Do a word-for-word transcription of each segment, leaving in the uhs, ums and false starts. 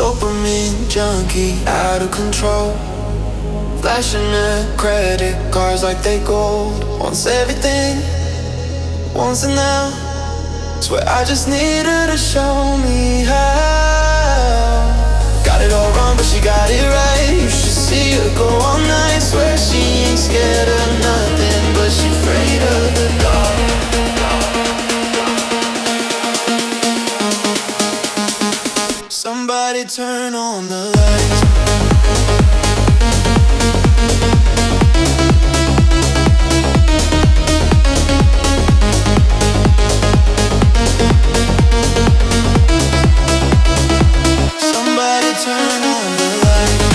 Dopamine junkie, out of control. Flashing her credit cards like they gold. Wants everything, wants it now. Swear I just need her to show me how. Got it all wrong but she got it right. You should see her go all night. Swear she ain't scared of nothing, but she afraid of the dark. Somebody turn on the lights. Somebody turn on the lights.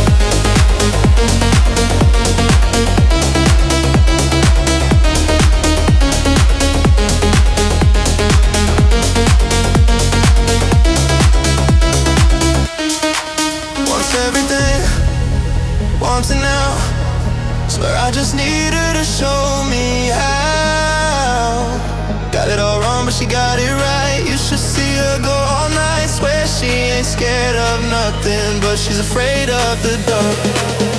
Wants everything, wants it now. Swear I just need her to show me how. Got it all wrong but she got it right. You should see her go all night. Swear she ain't scared of nothing, but she's afraid of the dark.